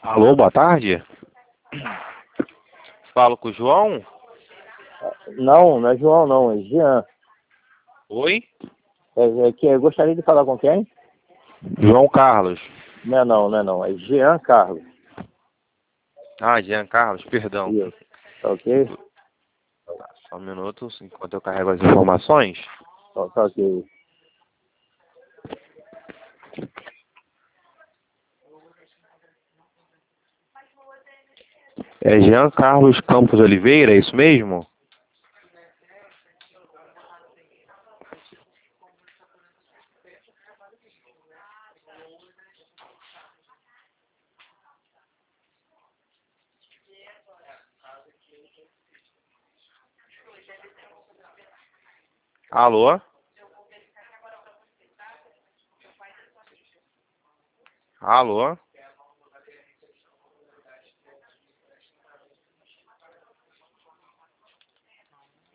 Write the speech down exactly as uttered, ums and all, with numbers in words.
Alô, boa tarde. Falo com o João. Não, não é João, não, é Jean. Oi? É, é que eu gostaria de falar com quem? João Carlos. Não é não, não é não, é Jean Carlos. Ah, Jean Carlos, perdão. Isso. Tá ok? Tá, só um minuto, enquanto eu carrego as informações. Tá, tá ok. É Jean Carlos Campos Oliveira, é isso mesmo? Alô? Alô?